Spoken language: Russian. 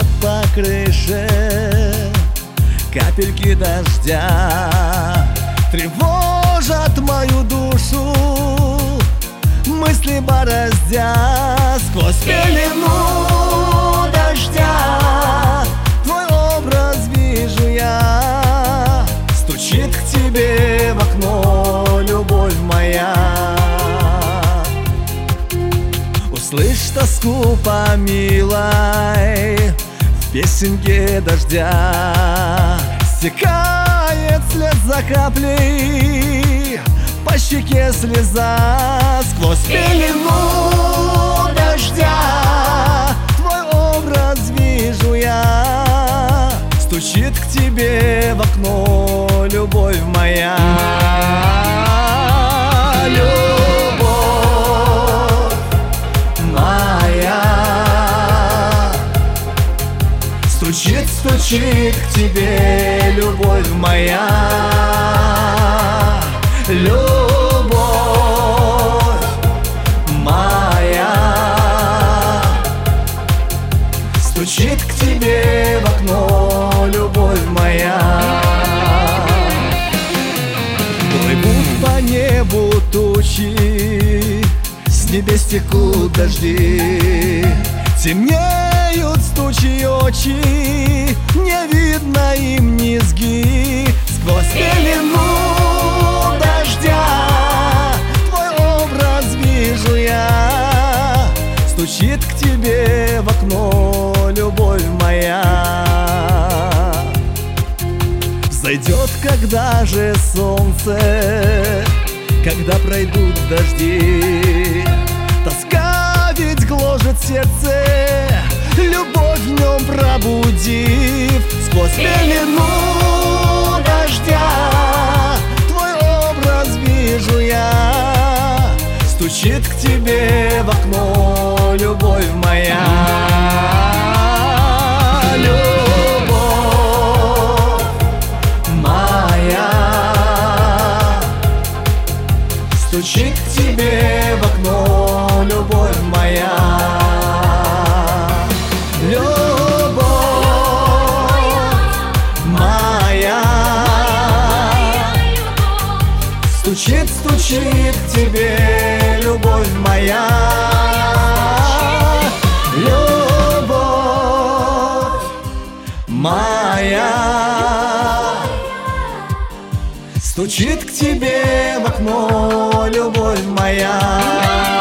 стучат по крыше капельки дождя, тревожат мою душу, мысли бороздя. Сквозь пелену дождя твой образ вижу я, стучит к тебе в окно любовь моя. Услышь тоску по милой в песенке дождя, стекает след за каплей, по щеке слеза. Сквозь пелену дождя твой образ вижу я, стучит к тебе в окно любовь моя. Любовь моя стучит, стучит к тебе любовь моя. Любовь моя стучит к тебе в окно любовь моя. Плывут по небу тучи, с небес текут дожди, темнеют стучи очи, не видно им низги. Сквозь пелену дождя твой образ вижу я, стучит к тебе в окно любовь моя. Взойдет когда же солнце, когда пройдут дожди, тоска ведь гложет сердце, любовь в нем пробудив. Сквозь пелену дождя твой образ вижу я, стучит к тебе в окно любовь моя. Любовь моя стучит к тебе в окно любовь моя. Стучит, стучит к тебе любовь моя. Любовь моя стучит к тебе в окно любовь моя.